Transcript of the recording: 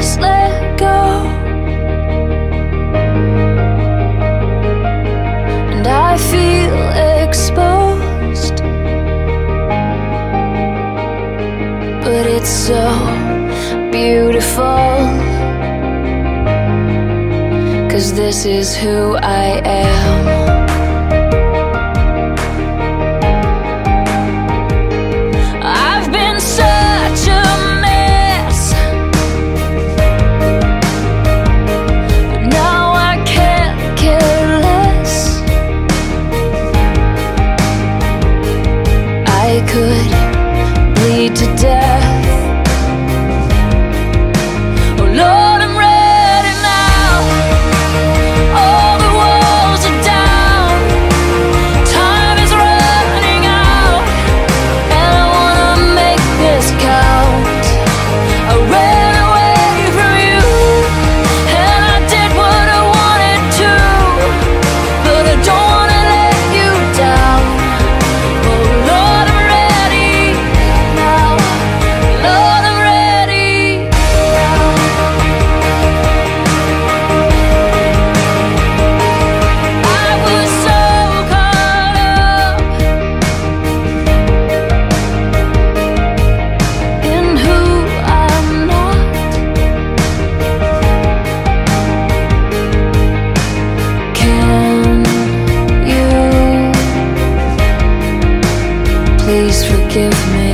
just let go. And I feel exposed, but it's so beautiful, 'cause this is who I am. I've been such a mess, but now I can't care less. I could bleed to death. Oh Lord, I'm ready now. All the walls are down, time is running out, and I wanna make this count. I ran away from you, and I did what I wanted to, but I don't wanna let you down. Oh Lord, I'm ready now. Lord, I'm ready now. I was so caught up in who I'm not. Can you please forgive me?